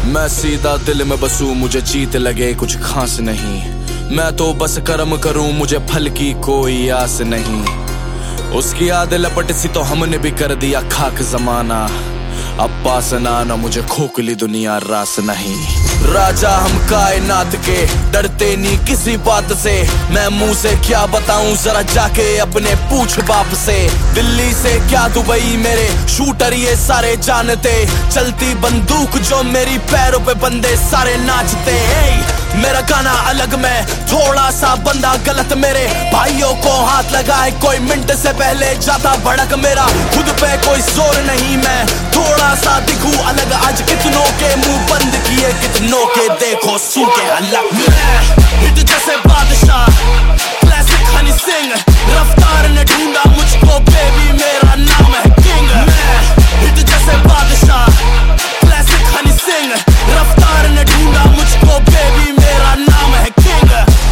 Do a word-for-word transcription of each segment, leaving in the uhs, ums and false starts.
मैं सीधा दिल में बसूं, मुझे जीत लगे कुछ खास नहीं। मैं तो बस कर्म करूं, मुझे फल की कोई आस नहीं। उसकी आद लपट सी तो हमने भी कर दिया खाक जमाना। अब पास ना ना मुझे खोखली दुनिया रास नहीं। राजा हम कायनात के, डरते नहीं किसी बात से। मैं मुंह से क्या बताऊं, जरा जाके अपने पूछ बाप से। दिल्ली से क्या दुबई, मेरे शूटर ये सारे जानते। चलती बंदूक जो मेरी पैरों पे बंदे सारे नाचते। hey! मेरा गाना अलग, मैं थोड़ा सा बंदा गलत। मेरे भाइयों को हाथ लगाए कोई मिनट से पहले जाता भड़क। मेरा खुद पे कोई जोर नहीं, मैं थोड़ा सा दिखूं अलग। आज कितनों के मुंह बंद किए, कितनों के देखो सू के अलग। हिट जैसे बादशाह, क्लासिक हनी सिंह। रफ्तार ने ढूंढा मुझको, बेबी मेरा नाम है किंग। हिट जैसे बादशाह, क्लासिक हनी सिंह। रफ्तार ने ढूंढा मुझको, बेबी मेरा नाम है किंग।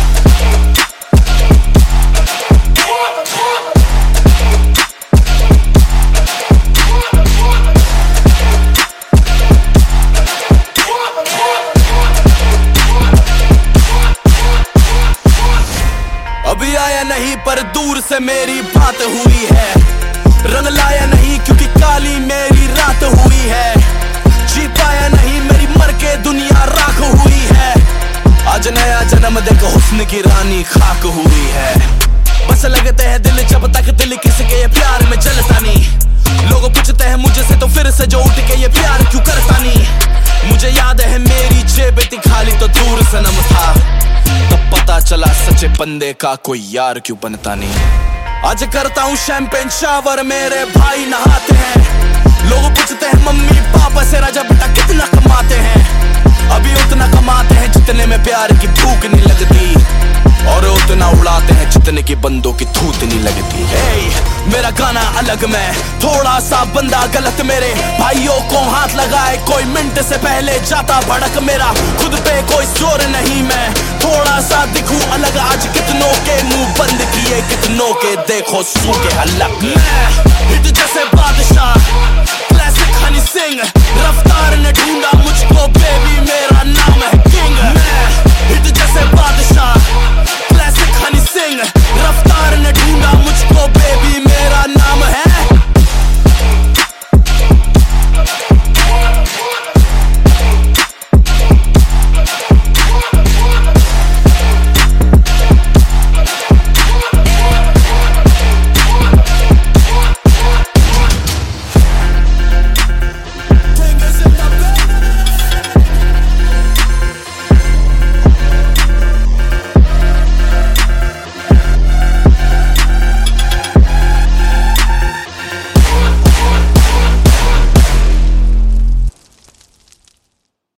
अभी आया नहीं पर दूर से मेरी बात हुई है। रंग लाया नहीं क्योंकि काली मेरी रात हुई है। जी पाया नहीं मेरी मर के दुनिया राख हुई है। आज नया जन्म देख हुस्न की रानी खाक हुई है। बस लगते हैं दिल जब तक दिल किसके प्यार में जलता नहीं। लोग पूछते हैं मुझे से तो फिर से जो उठ के ये प्यार क्यों करता नहीं। मुझे याद है मेरी जेब इतनी खाली तो दूर सनम था। तब पता चला सच्चे बंदे का कोई यार क्यों बनता नहीं। आज करता हूँ शैंपेन शावर, मेरे भाई नहाते हैं। लोग पूछते हैं मम्मी पापा से राजा बेटा कितना कमाते हैं। अभी उतना कमाते हैं जितने में प्यार की भूख नहीं लगती। और उतना उड़ाते हैं जितने की बंदों की थूत नहीं लगती। hey, मेरा गाना अलग, मैं थोड़ा सा बंदा गलत। मेरे भाइयों को हाथ लगाए कोई मिनट से पहले जाता भड़क। मेरा खुद पे कोई जोर नहीं, मैं थोड़ा सा दिखूं अलग। आज कितनों के मुंह बंद किए, कितनों के देखो सू के अलग। हिट जैसे बादशाह, क्लासिक हनी सिंह। रफ्तार